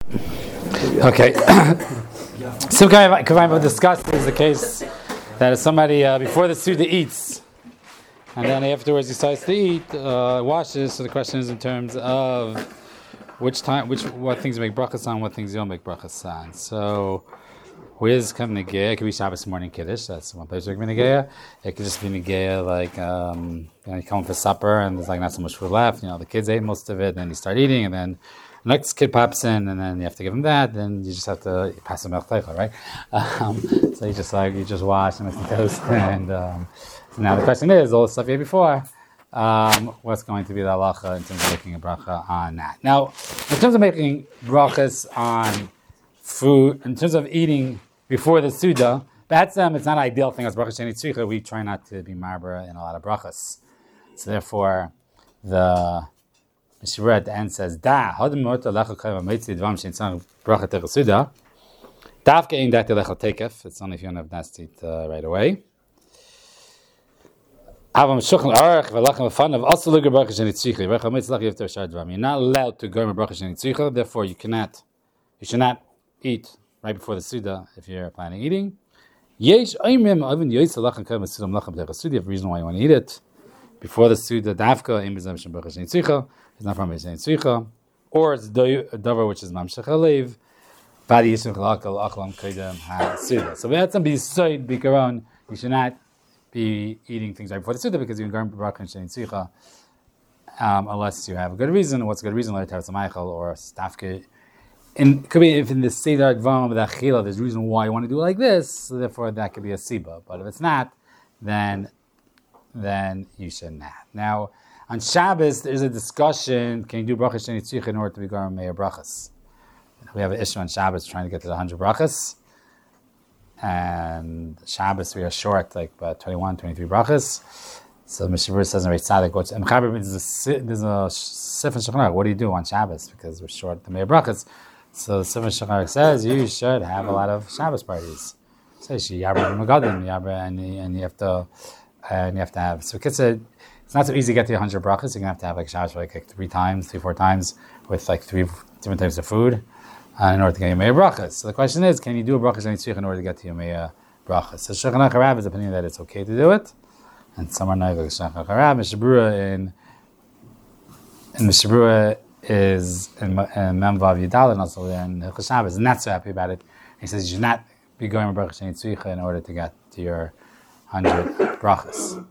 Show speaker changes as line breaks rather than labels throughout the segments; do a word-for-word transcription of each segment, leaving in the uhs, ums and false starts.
Okay. Some kind of Kavayim discussed is the case that if somebody uh, before the Suda eats and then afterwards he starts to eat, uh, washes. So the question is in terms of which time, which what things make brachas on, what things you don't make brachas on. So where's coming Negeya? It could be Shabbos morning Kiddush. That's one place where it could be Negeya. It could just be Negeya like um, you know, you come for supper and there's like not so much food left. You know, the kids ate most of it, then you start eating, and then the next kid pops in, and then you have to give him that. Then you just have to pass him milk teichel, right? Um, so you just like you just wash and make some toast, and um, so now the question is all the stuff you ate before. Um, what's going to be the halacha in terms of making a bracha on that? Now, in terms of making brachas on food, in terms of eating before the Suda, that's um, it's not an ideal thing as bracha sheni tzricha. We try not to be marbara in a lot of brachas. So therefore, the Mishnah at the end says, "Da hadam mota lecha kayva meitzi dvam shein tzarich bracha techel Suda." Davke ein dat lecha tekef. It's only if you don't have das to eat uh, right away. Avam shulchan aruch velachem v'fanav also lugar bracha sheni tzricha. Bracha meitzi lecha yivter shar dvam. You're not allowed to go in bracha sheni tzricha. Therefore, you cannot, you should not eat right before the Suda if you're planning eating. Yesh oimrim avin yoytze lachem kayva Suda mlachem techel Suda. You have a reason why you want to eat it before the Suda. Davka ein bezem shem bracha sheni tzricha. It's not from Yisrael Tzricha, or it's a davar which is Mamshech Halev, Badi Yisrael Chalakal Achlam Kedem HaSuda. So we had some B'Yisoid B'Karon, you should not be eating things right before the Suda because you're going to Barak and Shein Tzricha, um, unless you have a good reason. What's a good reason? Like to have some Eichel or Stafke. And it could be if in the Seder Dvam of the Achila, there's a reason why you want to do it like this, so therefore that could be a Siba. But if it's not, then, then you should not. Now, on Shabbos, there's a discussion, can you do brachas sheni tzricha in order to be garam meir brachas? We have an issue on Shabbos trying to get to the one hundred brachas. And Shabbos, we are short, like about twenty-one, twenty-three brachas. So Mishnah says in Reish Tzadik, what's, and there's a Sefer Shulchan Aruch, what do you do on Shabbos? Because we're short the meir brachas. So the Sefer Shulchan Aruch says, you should have a lot of Shabbos parties. So you yabra magadim, yabra, and you have to, and you have to have, so it's a, it's not so easy to get to one hundred brachas. You're going to have to have like Shabbos like, like three times, three, four times with like three different types of food uh, in order to get your Meir brachas. So the question is, can you do a brachas sheni tzricha in order to get to your Meir brachas? So Shulchan Aruch Harav is the opinion that it's okay to do it. And some are not like Shulchan Aruch Harav. Mishnah Berurah in, in Mishnah Berurah is in, in Mem Vav Yudal and also in Hilchos Shabbos is not so happy about it. He says you should not be going with brachas sheni tzricha in order to get to your one hundred brachas.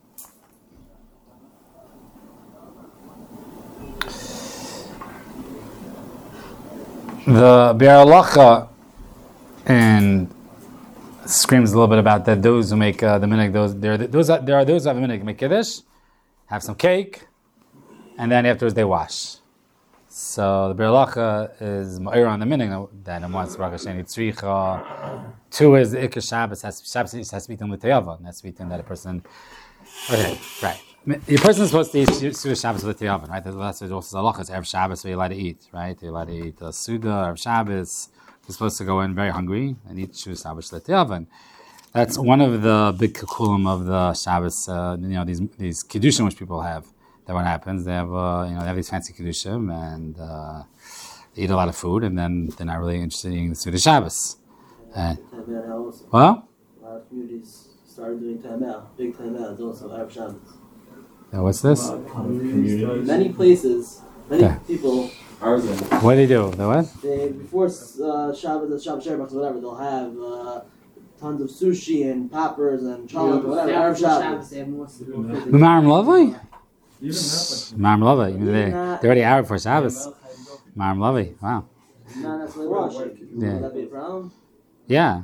The Biur Halacha and screams a little bit about that. Those who make uh, the minhag, those there, those are, there are those who have a minhag make kiddush, have some cake, and then afterwards they wash. So the Biur Halacha is ma'ir on the minhag that in once brachas sheni tzricha. Two is the Ikar Shabbos has Shabbos has to be done with teyava. That's to be done that a person. Okay, right. The person is supposed to eat Suda Shabbos with the oven, right? That's also the halacha. It's Erev Shabbos, so you're allowed to eat, right? You're allowed to eat uh, Suda, Erev Shabbos. You're supposed to go in very hungry and eat Suda Shabbos with the oven. That's one of the big kikulim of the Shabbos. Uh, you know, these these kiddushim which people have. That what happens? They have uh, you know they have these fancy kiddushim and uh, they eat a lot of food, and then they're not really interested in eating the Suda Shabbos. Uh, well,
a lot of communities started doing tameah, big tameah, also Erev Shabbos.
Now what's this?
Many places, many
okay.
people.
What do they do? The what?
They before uh, Shabbos, Shabbos Shabbat, whatever, they'll have uh, tons of sushi and poppers and chocolate, yeah, whatever. Erev Shabbos.
Maram Lavi? Maram Lavi. They they're already Arab for Shabbos. Maram Lavi. Wow.
Not necessarily wash.
Yeah.
Would that be a problem?
Yeah.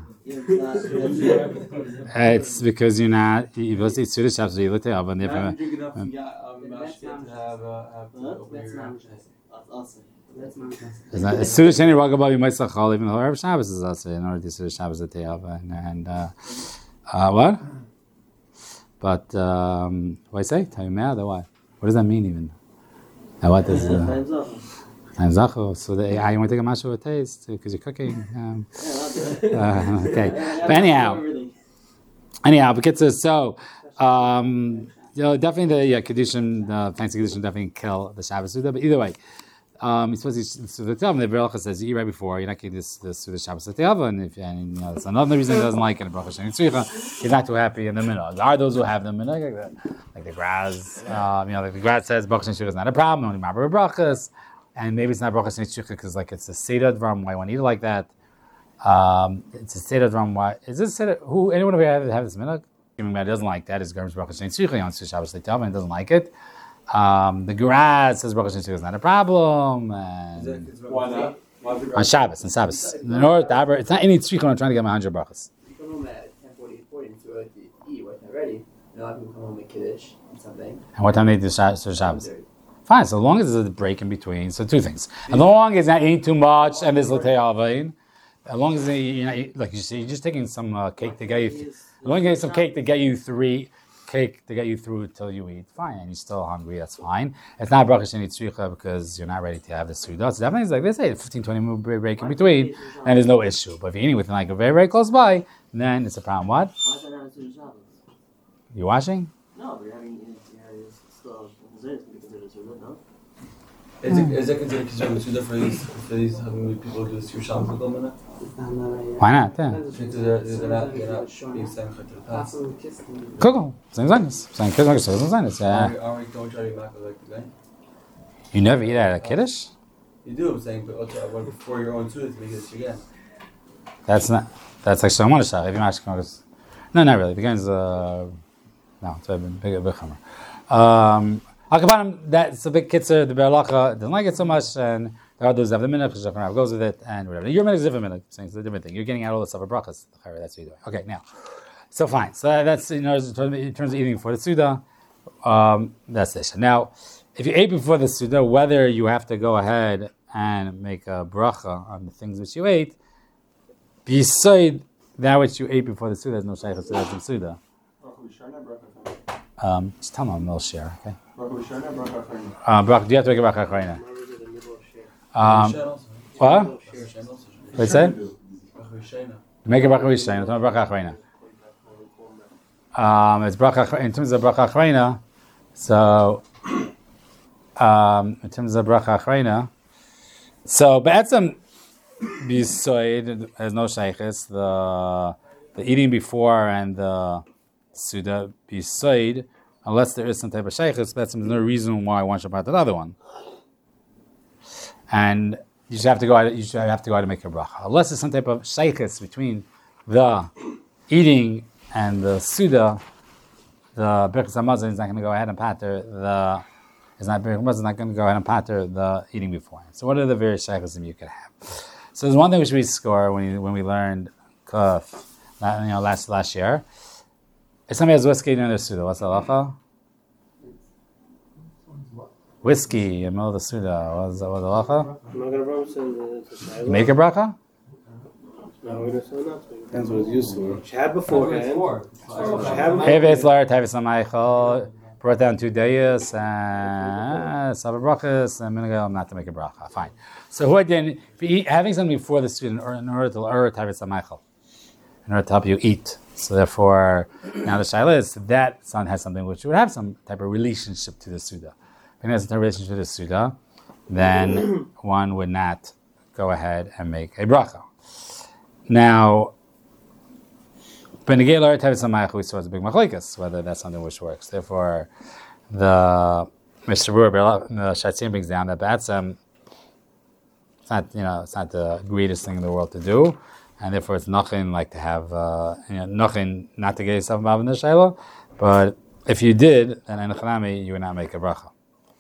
uh, it's because you're not you're supposed to eat Suda Shabbos, so you look at oven. That's not Suda Sheni Ragabav. You might say Chol even though Erev Shabbos is also in order to Suda Shabbos at the oven and uh, uh, what? But um, what do I say? Tayumah or what? What does that mean even? Now what does uh, Time Zacho, so the I want to take a mashu with taste because you're cooking. Um, uh, okay, but anyhow, anyhow, because so um, you know, definitely the yeah, Kedushin, the fancy Kedushin definitely kill the Shabbos Suda. But either way, Um, it's supposed to so the Tov, the Beracha says you eat right before, you're not getting this this to the Shabbos L'Te'ava, and if and you know that's another reason he doesn't like it. Bracha Sheni Tzricha, he's not too happy in the minhag. There are those who have the minhag, like the, like the Graz, um, you know, like the Graz says Bracha Sheni Tzricha is not a problem, only Ma'aber Brachas, and maybe it's not Bracha Sheni Tzricha because like it's a Seder Dvarim, why one eat it like that. Um, it's a Seder Dvarim, why is this Seder? Who anyone who have, have this minhag? He doesn't like that. His Garmish Bracha Sheni Tzricha, he wants to Shabbos L'Te'ava and doesn't like it. Um, the Graz says Bracha Sheni Tzricha is not a problem. And
why not?
on Shabbos, on Shabbos. In order to, it's not any tzricha when I'm trying to get my hundred brachas.
You come home at ten forty, forty, so like to eat, what's not ready. And a lot of people come home with kiddush and something.
And what time they do Shabbos? Shabbos? Fine, so long as there's a break in between. So two things. As long as not eating too much and there's latei avain. As long as you're not eat, like you see, you're just taking some uh, cake to get you. Th- as long as you get some cake to get you three. Cake to get you through till you eat, fine, and you're still hungry, that's fine. It's not bracha sheni tzricha because you're not ready to have the suda. So that means like they say, fifteen, twenty minute break in between, and there's no issue. But if you're eating within like a very, very close by, then it's a problem. What?
Why is that not a Suda Shabbos?
You washing?
No, but you're having you're still considered to be considered Suda, no?
Is it is it considered considered Suda for these for these how many people do this your Shabbos with them in it?
Why not? Yeah.
Because they're, they're not they're not being sent to the past.
Cool. Same thing. Same thing. Same thing.
Are we, are we don't try to be back like the guy?
You never eat at a kiddush?
You do, I'm saying, but also, well, before your own Suda to make it again.
That's not. That's like Shalom Shach. If you ask, no, not really. The guy's uh, no, it's a big, big hammer. Um, Akapanim, that's a big kitzer. The Beracha doesn't like it so much, and there are those that have the minhag, because Shulchan goes with it, and whatever. Your minhag is a different minhag, saying it's a different thing. You're getting out all the stuff of brachas. That's what you're doing. Okay, now, so fine. So that's you know in terms of eating before the Suda. Um, that's this. Now, if you ate before the Suda, whether you have to go ahead and make a bracha on the things which you ate, beside that which you ate before the Suda, there's no shaykhs to that Suda. Um, just tell them I'm a share, okay? Uh, bracha, do you have to make a bracha achrayna? Um, what? What did you say? Make a bracha rishayna. It's not bracha achrayna. Um, it's bracha in terms of bracha achrayna. So, um, in terms of bracha achrayna, so be'etzem bisoid has no shaykhs. The the eating before and the Suda bisoid, unless there is some type of shaykhs, that's no reason why one should part the other one. And you should have to go out. You should have to go out and make a bracha, unless there's some type of shaykhs between the eating and the Suda. The Birkas Hamazon is not going to go ahead and patter the. Is not Birkas Hamazon is not going to go ahead and patter the eating before. So what are the various shaykhs you could have? So there's one thing which we score when we, when we learned kuf, you know, last last year. If somebody has whiskey during their Suda, what's the halacha? Whiskey in the middle of the Suda. What's the halacha? You make a bracha?
No, we're going to say not. That's what it's used for. She had beforehand.
If it's Lar Tavis Amaychal, brought down two days, and Saba brachas, and Minagel not to make a bracha. Fine. So who again, if you eat, having something before the student, or in order to Lar Tavis Amaychal, in order to help you eat. So therefore, now the shaila is that son has something which would have some type of relationship to the Suda. If it has a relationship to the Suda, then one would not go ahead and make a bracha. Now, Benegay Lar Tavis Amaychal, we saw it's a big machlokes, whether that's something which works. Therefore, the Mister Brewer, the Shatzim brings down that Batsam, it's not, you know, it's not the greatest thing in the world to do, and therefore it's nothing like to have, uh, you know, nothing not to get yourself involved in the shayla. But if you did, then in Chanami you would not make a bracha.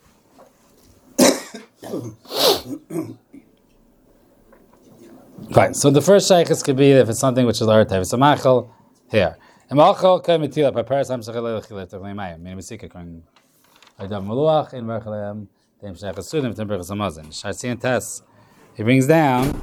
Fine. So the first shaykhs could be if it's something which is Lar Tavis Amaychal. Here. Imachal kan mitila prepares am shachel lechilet of lemayim. Meaning misika kan adam meluach in merchalem dem shaykhs sudim tem Birkas Hamazon. Shartzian Tess he brings down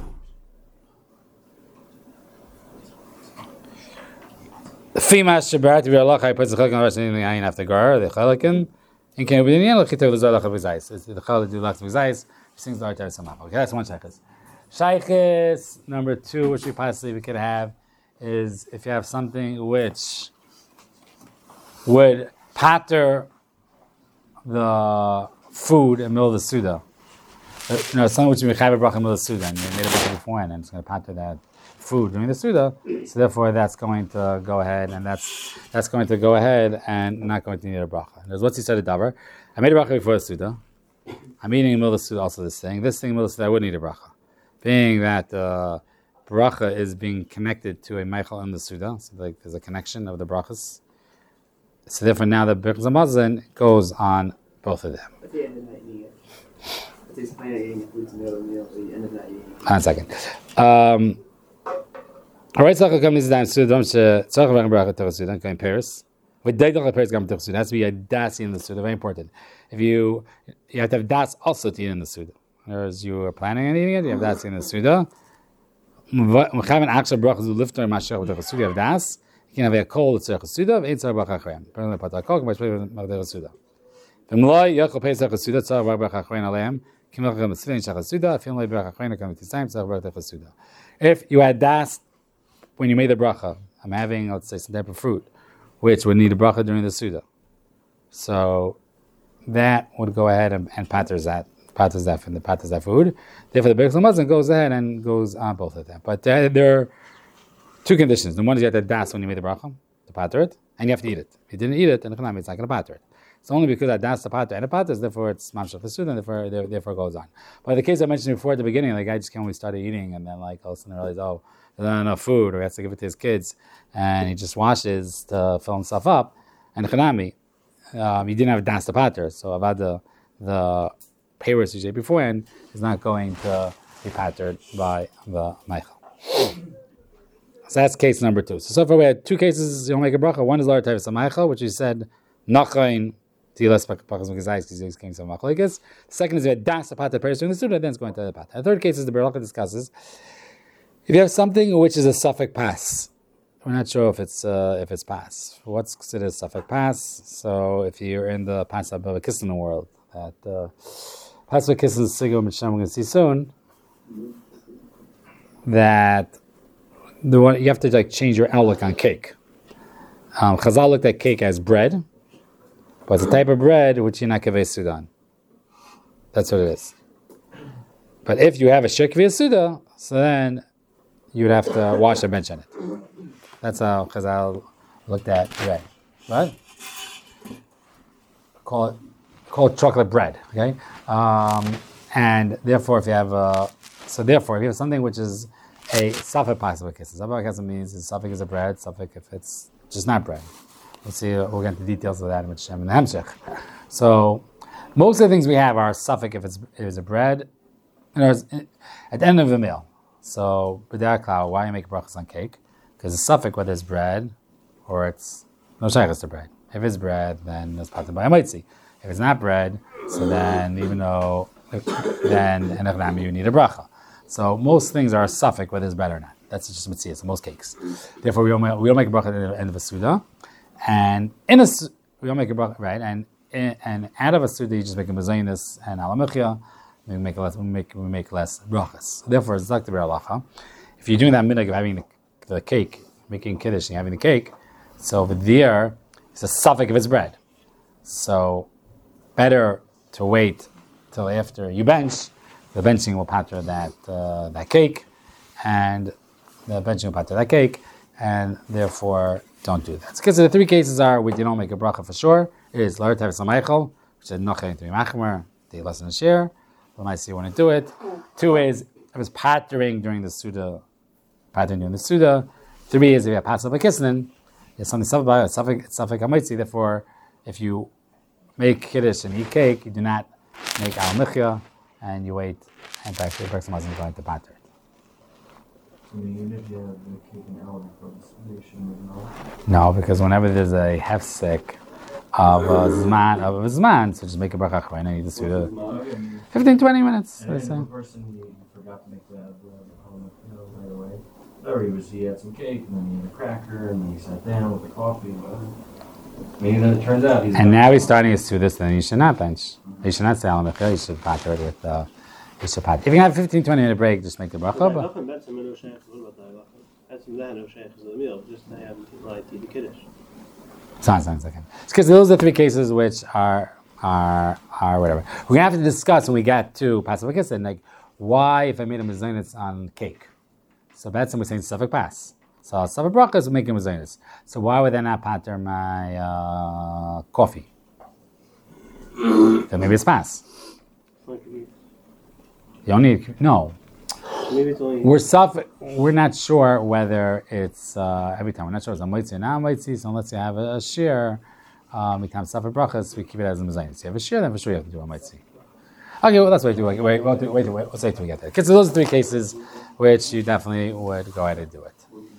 Fimas shabarat v'alach I puts the chalak on the ayin after gar the chalakin in can be in lechitav the zalach of zayis. It's the chalak do lach of zayis. He sings Lar Tavis Amaychal. Okay, that's one shaykhs. Shaykhs number two, which we possibly we could have, is if you have something which would patter the food in the middle of the Suda. uh, you know, something which you have a bracha in the Suda, and you made a bracha beforehand, and it's going to pater that food during the Suda, so therefore that's going to go ahead, and that's that's going to go ahead and not going to need a bracha. There's what's he said at Davar. I made a bracha before the Suda. I'm eating in the middle of the Suda also this thing. This thing in the middle of the Suda, I would need a bracha. Being that uh, bracha is being connected to a Meichel in the Suda, so like there's a connection of the brachas. So therefore now the Birkas Hamazon goes on both of them.
At the end of the night, you get. At least plan on eating food in the middle of the meal, so the end of the night, you eat.
One second. Um, all right, so come this down to the tzarich v'rem bracha terech Suda, going Paris. With deidach Paris gam terech Suda, has to be a das in the Suda. Very important. If you you have to have das also to eat in the Suda. Whereas you are planning on eating it, you have das in the Suda. Mechaven achshav bracha zu lifter masher terech Suda. You have das. You can have a kol terech Suda. Eight tzarich bracha achrayim. Perhaps patar kol. K'may shpei terech Suda. V'mloi yachol pesach Suda tzarich bracha achrayim aleim. Kimach Suda in shachar Suda. If you only bracha achrayim come to time tzarich bracha Suda. If you had das when you made the bracha, I'm having, let's say, some type of fruit, which would need a bracha during the Suda. So that would go ahead and, and patters that, patters that from the patters that food. Therefore, the Birkas Hamazon goes ahead and goes on both of them. But uh, there are two conditions. The one is you have to das when you made the bracha, to patter it, and you have to eat it. If you didn't eat it, then it's not going to patter it. It's only because I das the patter and it patters, therefore it's mamshach the Suda, and therefore, therefore it goes on. But the case I mentioned before at the beginning, the guy just came when we started eating, and then like all of a sudden realized, oh, there's not enough food, or he has to give it to his kids, and he just washes to fill himself up. And Chanami, um, he didn't have das to patter, so about the the payers usually beforehand is not going to be pattered by the Meichel. So that's case number two. So so far we had two cases. You don't make a bracha. One is Lar Tevis Meichel, which we said Nachain Tilas Pachas Mekazais because he's king some Machlekes. The second is we had das to patter payers during the Suda, then it's going to the patter. The third case is the Berachah discusses. If you have something which is a suffix pass, we're not sure if it's uh, if it's pass. What's considered a suffix pass? So if you're in the pass of a kiss in the world, that uh, pass of a kiss is sigum which I'm going to see soon. That the one you have to like change your outlook on cake. Um, Chazal looked at cake as bread, but it's a type of bread which you're not kaveh sudan. That's what it is. But if you have a shekveh suda, so then you would have to wash a bench on it. That's how Chazal looked at bread. Right? Call it call it chocolate bread. Okay? Um, and therefore, if you have a, so therefore, if you have something which is a suffix possible kiss, suffix kiss means the suffix is a bread, suffix if it's just not bread. We'll see, we'll get into the details of that in Hashem and the Hemshech. So, most of the things we have are suffix if it's, if it's a bread, in other words, at the end of the meal. So, b'derech klal, why you make brachas on cake? Because the suffix, whether it's bread or it's no shaychus to bread. If it's bread, then it's pater by a mitzi. If it's not bread, so then even though then enechnami you need a bracha. So most things are a suffix whether it's bread or not. That's just mitzvah. So most cakes. Therefore, we don't make, we don't make a bracha at the end of a suda, and in a we don't make a bracha right, and in, and out of a suda you just make a mezainis and alamechia. We make less. We make we make less brachas. Therefore, it's like the beralacha. If you're doing that minhag of having the, the cake, making kiddush and having the cake, so over there it's a suffix if it's bread. So better to wait till after you bench. The benching will patter that uh, that cake, and the benching will patter that cake, and therefore don't do that. Because the three cases are we don't make a bracha for sure. It is Lar Tevis Meichel, which is Nochain to be Machmer, the lesson of share. When I see when I do it. Two is if it's pattering during the Suda, pattering during the Suda. Three is if you have pass of a kisnin, it's something suffix suffix suffix hamaitzi. Therefore, if you make kiddush and eat cake, you do not make al michya, and you wait and back to the Birkas Hamazon is going to patter it.
So even if you have the cake and element for the Suda, you shouldn't know?
No, because whenever there's a hefsek of a zman of a zman, so just make a bracha achrein and eat the Suda. fifteen to twenty minutes.
And if the person he forgot to make the element right away, or he was he had some cake and then he had a cracker and then he sat down with the coffee. Maybe then it turns out he's
and now he's starting his Suda, then you should not bench. You should not say al mechil. You should patter it with. Uh, you should patter. If you can have a fifteen to twenty minute break, just make the bracha. But Sounds sounds second. It's because those are the three cases which are are are whatever. We're gonna have to discuss when we get to Passover Kissin, like why if I made a mezainis on cake. So that's when we're saying Safek Pas. So Safek Brachas will make a mezainis. So why would I not pater my uh, coffee? Then maybe it's Pas. You don't need no.
Maybe it's only.
We're suffer- We're not sure whether it's uh, every time. We're not sure it's a moitzi or not moitzi. So unless you have a, a shear, um, we time suffer brachas. We keep it as a mezainis. If you have a shear, then for sure you have to do a moitzi. Okay, well let's wait. Wait, wait, wait, wait, wait, wait. Let's wait till we get there. Okay, so those are three cases which you definitely would go ahead and do it.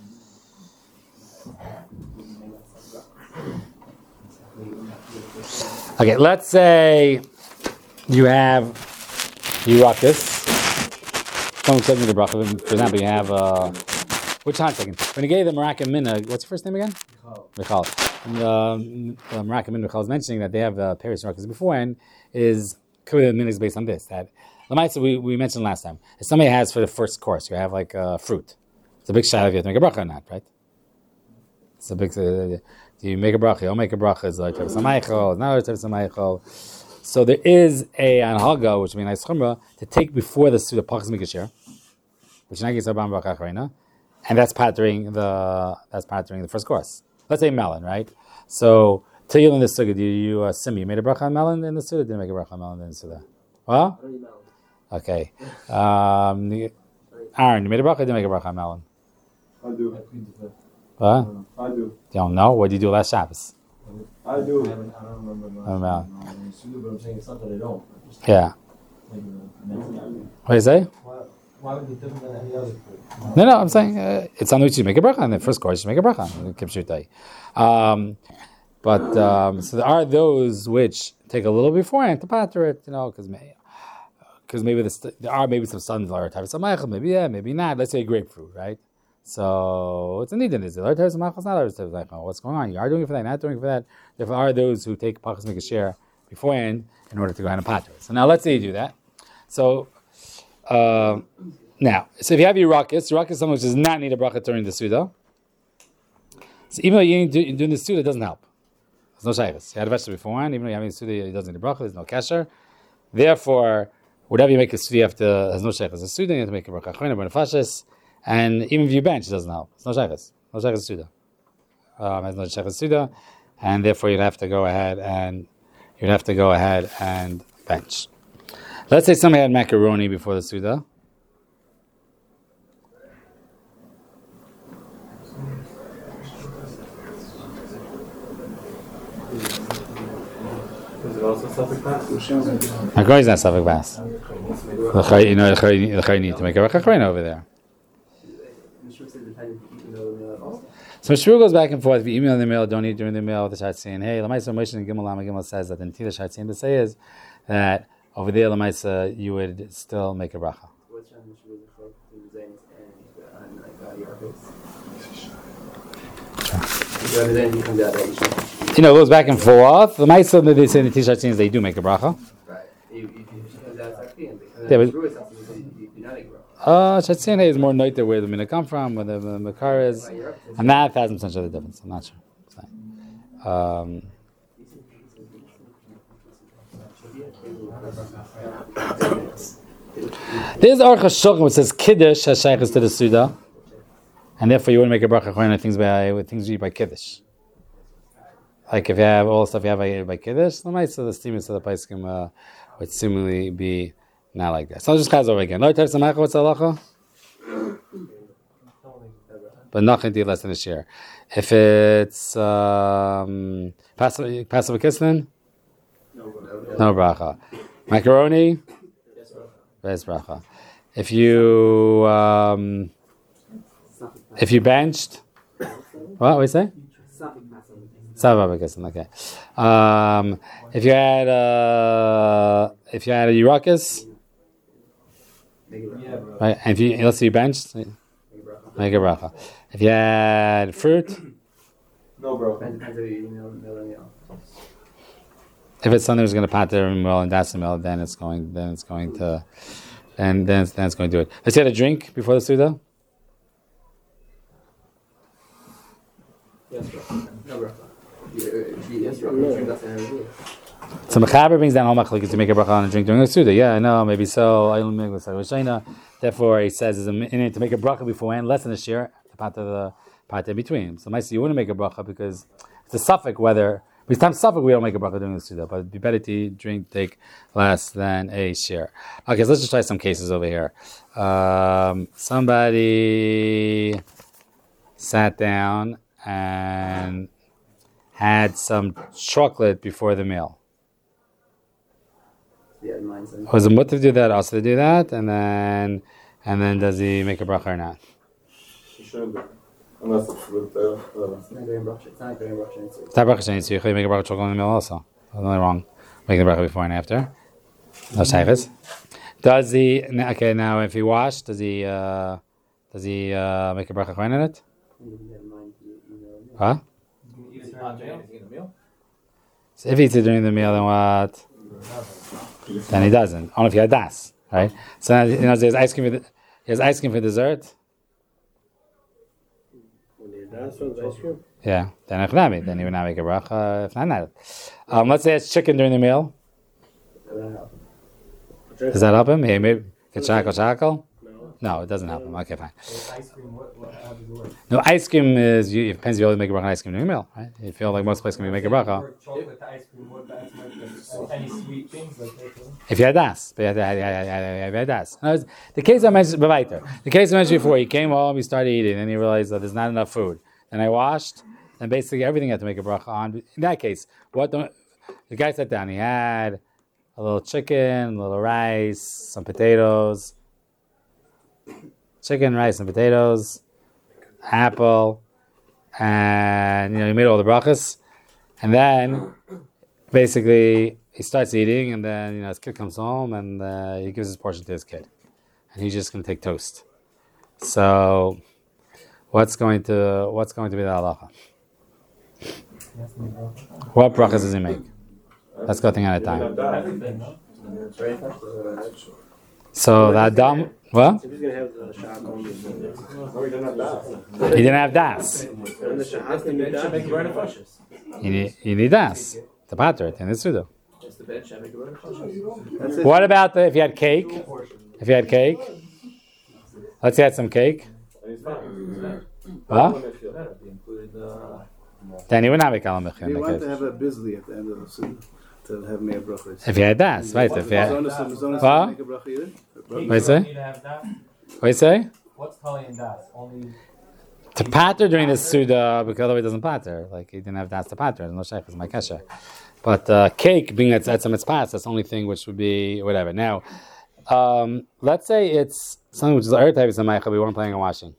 Okay, let's say you have you ruckus. Someone said me the bracha. For example, you have uh, which time second? When he gave the Merakim Minna, what's your first name again? Michal. And um, the Merakim Minna Michal is mentioning that they have the Paris ruckus beforehand. Is Kavod Minna is based on this. That Lamaitza we, we mentioned last time. If somebody has for the first course, you have like uh, fruit. It's a big shot if you have to make a bracha or not, right? It's a big. Uh, do you make a bracha? You don't make a bracha. It's like Samaychol. Now it's Samaychol. So there is a anhaga, which means chumrah, to take before the suda pachas mikasher, which nagis abam bracha achrayna, and that's pattering the that's pattering the first course. Let's say melon, right? So till you in the suda, do you uh, sim? You made a bracha on melon in the suda? Didn't make a bracha on melon in the suda? Well, okay. Um, Aaron, you made a bracha? Didn't make a bracha on melon?
I do.
What?
I do.
You don't know? What did you do last Shabbos?
I do.
I, haven't, I don't remember my
Oh, wow.
but I'm saying it's not that I don't. I just
Yeah.
like,
What do you say?
Why, why would it be different than any other food?
No, no, I'm saying uh, it's on which you make a bracha on the first course. You make a bracha on the um, But um, so there are those which take a little beforehand to pater it, you know, because maybe, because maybe the, there are maybe some sunflower type of samachal, maybe yeah, maybe not. Let's say grapefruit, right? So it's a need in this. Other types of samachal, not other types of samachal. What's going on? You are doing it for that, not doing it for that. There are those who take pachas make a share beforehand in order to go ahead and pater it. So now let's say you do that. So. Uh, Now, so if you have your ruckus, your ruckus is something which does not need a bracha during the Suda. So even though you're doing the Suda, it doesn't help. There's no shaykhs. You had a vegetable beforehand, even though you're having a Suda, it doesn't need a bracha, there's no kasher. Therefore, whatever you make a Suda, you have to, there's no shaykhs. A Suda, you have to make a bracha, chayna, benefashis, and even if you bench, it doesn't help. There's no shaykhs. No shaykhs Suda. Um, there's no shaykhs Suda, and therefore you'd have to go ahead and, you'd have to go ahead and bench. Let's say somebody had macaroni before the Suda.
Is it also Suffolk Pass?
Macaroni is not Suffolk Bass. You know, the need to make a rachachrayna over there. So Shmuel goes back and forth. If you email in the mail, don't eat during the mail with the Shatzin. Hey, Lamaisa Moshe and Gimel Lama Gimel says that the Nitila Shatzin to say is that over there, Lamaisa, you would still make a bracha. You know, it goes back and forth. The Maisa that they say in the Tishat Sins, they do make a bracha.
Right.
Yeah, but uh, Shatzin is more noted where the mina come from, where the, the makar is. I'm not a thousand percent sure the difference. I'm not sure. Um, There's Aruch HaShulchan which says Kiddush has shaykhs to the Suda, and therefore you wouldn't make a bracha when things by things you eat by Kiddush. Like if you have all the stuff you have by, by Kiddush, the mice of the steamers of the Paiskim uh, would seemingly be not like that. So I'll just chaz over again. Lord Tev Samach, what's halacha? But nothing to less than a share. If it's um, passive kisnin, no bracha. Macaroni, there's bracha. If you um, if you benched, what we say? Okay. Um, if you had uh, if you had a Urakis, right? And if you let's say you benched, make a bracha. If you had fruit,
no bro.
If it's something that's going to pater well and decimel, then it's going then it's going to then then it's, then it's going to do it. Let's get a drink before the Suda.
Yes, bro. No, bro. Yes, bro.
So Mechaber brings down all machlokes to make a bracha on a drink during the Suda. Yeah, I know, maybe so. Therefore, he says, in it to make a bracha beforehand, less than a share, the part of the part in between. So, might you wouldn't make a bracha because it's a suffix whether. By the time suffix, we don't make a bracha during the Suda, but it'd be better to drink, take less than a share. Okay, so let's just try some cases over here. Um, somebody sat down and had some chocolate before the meal.
Yeah, mine's in.
Was it mutter to do that, also to do that, and then and then does he make a bracha or not?
You shouldn't do. Unless it's with the. Uh,
It's not during Rosh. It's not during Rosh.
It's not bracha sheni, so you can make a bracha chocolate in the meal also. That's nothing wrong. Making the bracha before and after. No shaykhs. Does he? Okay, now if he washed, does he? Uh, does he uh, make a bracha kohen in it? Huh? So if he eats it during the meal, then what? Then he doesn't. Only if he had das, right? So now, you know, there's ice cream. For the, he has ice cream for dessert. Yeah. Then if then he would not make a bracha. If not, not. Um, let's say it's chicken during the meal. Does that help him? Hey, maybe shackle shackle. No, it doesn't help him. Okay, fine.
ice cream, what, what, how does it work?
No, ice cream is, you, it depends if you always make a bracha on ice cream during the meal, right? You feel like most places can make a bracha.
Chocolate to ice cream, what, that's like, any sweet things like that.
If you had das. But you had, had, had, had das. No, the case I mentioned, the case I mentioned before, he came home, he started eating, and he realized that there's not enough food. And I washed, and basically everything had to make a bracha on. In that case, what the, the guy sat down, he had a little chicken, a little rice, some potatoes, chicken, rice, and potatoes, apple, and you know he made all the brachas, and then basically he starts eating, and then you know his kid comes home, and uh, he gives his portion to his kid, and he's just going to take toast. So, what's going to what's going to be the halacha? What brachas does he make? Let's go thing at a time. So the Adam, what?
If he's gonna have the shotgun,
No, he didn't have that.
He didn't have das.
and the shotgun, you die.
You need, you need das. The pater in the sudo.
Just the bench. I make a Rosh.
That's it.
What about the, if you had cake? If you had cake, let's say you had some cake.
And he's fine.
Huh?
Included, uh,
Then you would not make alamich
We
in the
want to
case.
have a bisley at the end of the sunnah to have meir brachos.
If you had das, right? If you had,
Zonas- zonas
What?
make a bracha either?
what do you say? What do you say?
What's Tali and Das? Only.
To pater during the suda, because otherwise it doesn't pater. Like he didn't have das to pater. There's no sheikh, it's my kasha. But uh, cake, being that's etzem it's past, that's the only thing which would be whatever. Now, um, let's say it's something which is earth type of samaycha, we weren't planning on washing.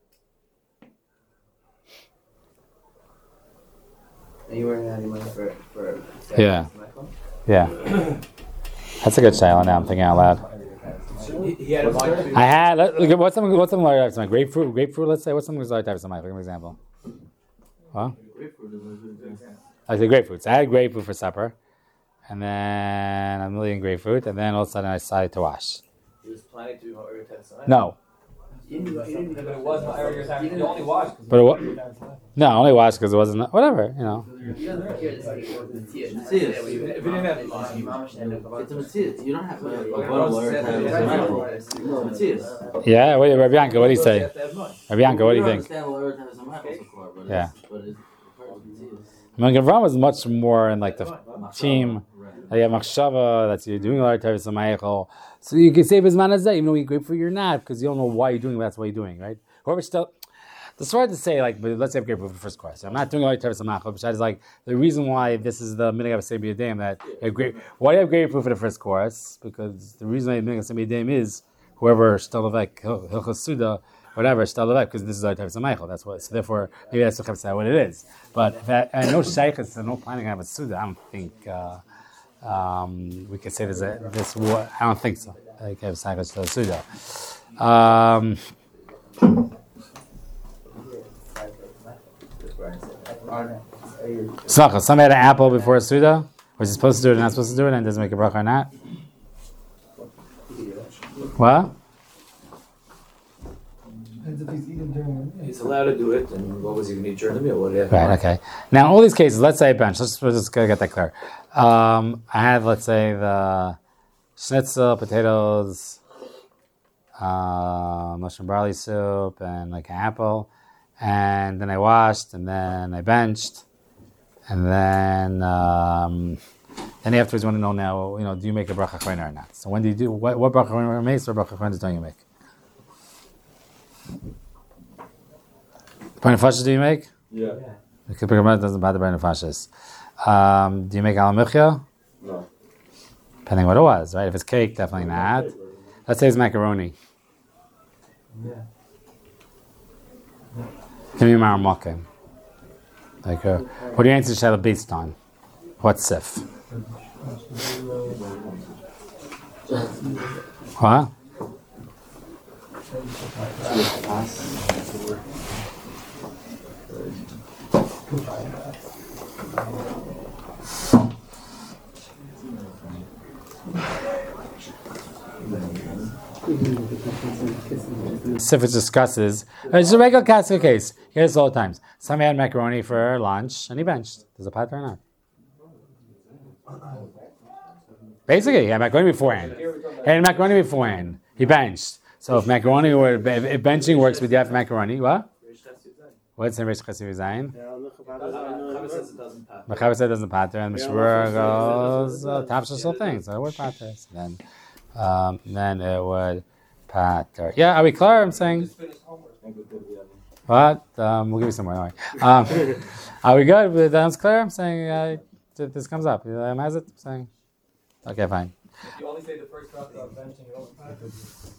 And you weren't any money for for.
Yeah. Yeah. That's a good shayla now, I'm thinking out loud.
He, he had a bunch.
I had, let, look, what's some, what's some large types of samaycha? Grapefruit, grapefruit, let's say, what's some large types of samaycha? Give me an example. Huh? Like the grapefruits. I had grapefruit for supper, and then a million grapefruit, and then all of a sudden I decided to wash.
He was planning to do every time.
No.
You didn't, you didn't,
But it was not every time. You only watched.
But it wa- No, I only washed because it wasn't, whatever, you know.
you don't hear this like it was the tears.
It's tears.
If you didn't have the
It's a mitzvah. You don't have to have a
Yeah.
bottle or a have It's a mitzvah.
Yeah, what, Rabbi Bianca, what do you say? Rabbi Bianca, what do you think?
understand what earth has a mouth so far, but
Yeah.
it's, but it's, it's
I mean, Gavram was much more in like the team. Like, yeah, machshava, that's you're doing a lot of types of ma'echel. So you can say bisman hazeh, even though you grapefruit, you're not, because you don't know why you're doing it, that's what you're doing, right? Whoever still, it's hard to say, like, but let's say I have grapefruit for the first course. I'm not doing a lot of types of ma'echel, but is like the reason why this is the minhag of Sebi Yadayim, that you have grape. Why do you have grapefruit for the first course? Because the reason why you have minhag of Sebi Yadayim is whoever still like hilchos suda, whatever, still because this is our types of ma'echel. That's what. So therefore, maybe that's what it is. But if I, I know shaykhs and no planning to have a suda, I don't think. Uh, Um, we could say there's a this. I don't think so. Like have cycles to the suda. Um, Smacha, somebody had an apple before a suda. Was he supposed to do it or not supposed to do it, and doesn't make a bracha or not? What?
Depends if he's eating during the meal.
He's allowed to do it, and what was he going to eat during the meal? What do you have?
Right. Okay. Now, in all these cases, let's say bench. Let's, let's just get that clear. Um, I had, let's say, the schnitzel, potatoes, uh, mushroom barley soup, and like an apple, and then I washed, and then I benched, and then um, then afterwards, you want to know now, you know, do you make a bracha chayna or not? So when do you do what? What bracha chayna makes? What bracha chayna don't you make? Bracha nefashis do you make?
Yeah.
The kippur doesn't bother bracha nefashis. Um, do you make al michya?
No.
Depending what it was, right? If it's cake, definitely not. Let's say it's macaroni.
Yeah.
Give me a maramakim. Like, uh, what do you answer shall based on? What sif? What? Sif discusses. It's a regular classical case. You hear this all the times. Somebody had macaroni for lunch and he benched. Does it pater or not? Basically, he had macaroni beforehand. He had macaroni beforehand. He benched. So if macaroni or if if benching works with you have macaroni, what? What's in Reish Chasiv Zayin?
Chavis says it doesn't pass.
Mechaber said it doesn't pater, and Mishmur goes taps still things. So it would pater. So then, um, then it would pater. Yeah, are we clear? I'm saying. What? Um, we'll give you some more. Anyway. Um, are we good? That's clear. I'm saying uh, this comes up. Um, has it? I'm saying. Okay, fine.
You only say the first drop of benching, you don't